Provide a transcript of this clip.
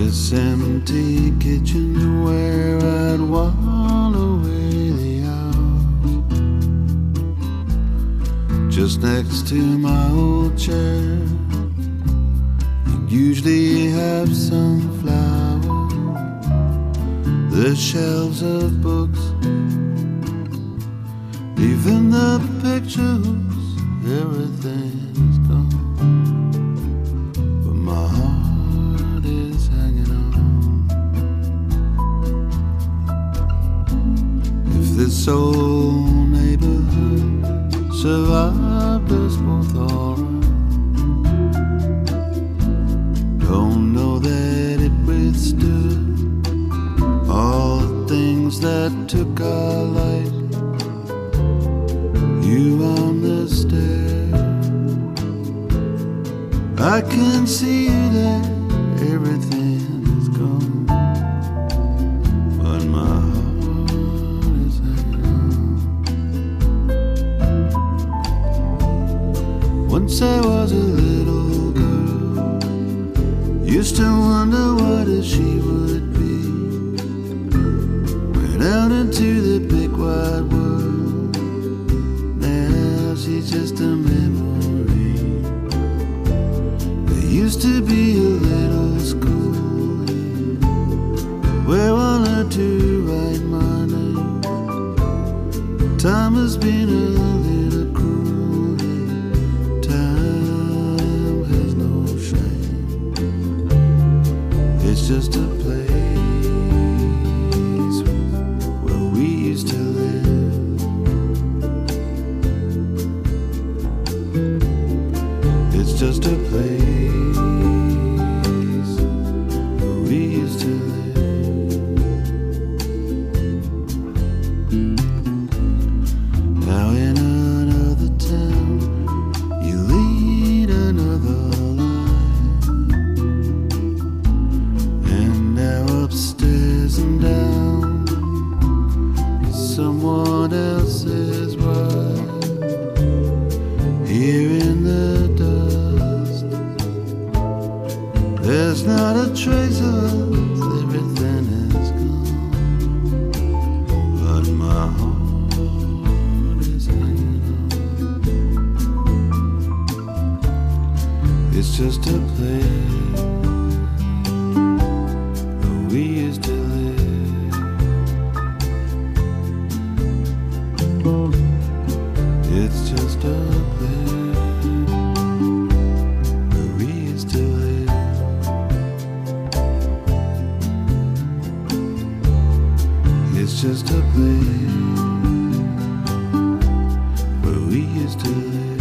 This empty kitchen's where I'd while away the hours. Just next to my old chair, you'd usually have some flowers. The shelves of books, even the pictures, everything's gone. But my heart is hanging on. If this old neighborhood survived us both alright, don't know that it withstood all the things that took our life. You on the stair, I can see you there, everything is gone. But my heart is hanging on. Once I was a little girl, used to wonder what she would be. Went out into the big wide world, now she's just a memory. There used to be a little school where I learned to write my name. Time has been a little cruel, time has no shame. It's just a place where we used to live. It's just a place where we used to live. Now in another town, you lead another life. And now upstairs and down is someone else's wife. Here in the dust, there's not a trace of us, everything is gone. But my heart is hanging on. It's just a place where we used to live. It's just a place where we used to live. It's just a place where we used to live.